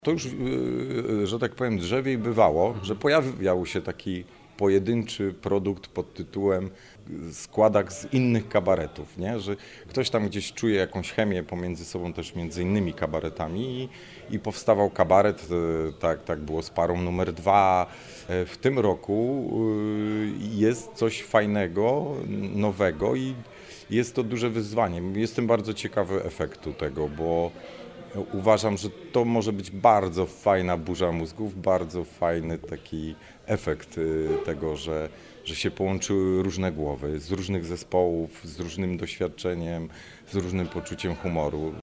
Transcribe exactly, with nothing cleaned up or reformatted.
To już, że tak powiem, drzewiej bywało, że pojawiał się taki pojedynczy produkt pod tytułem składak z innych kabaretów, nie? Że ktoś tam gdzieś czuje jakąś chemię pomiędzy sobą, też między innymi kabaretami i, i powstawał kabaret, tak, tak było z Parą numer dwa. W tym roku jest coś fajnego, nowego i jest to duże wyzwanie. Jestem bardzo ciekawy efektu tego, bo uważam, że to może być bardzo fajna burza mózgów, bardzo fajny taki efekt tego, że, że się połączyły różne głowy z różnych zespołów, z różnym doświadczeniem, z różnym poczuciem humoru.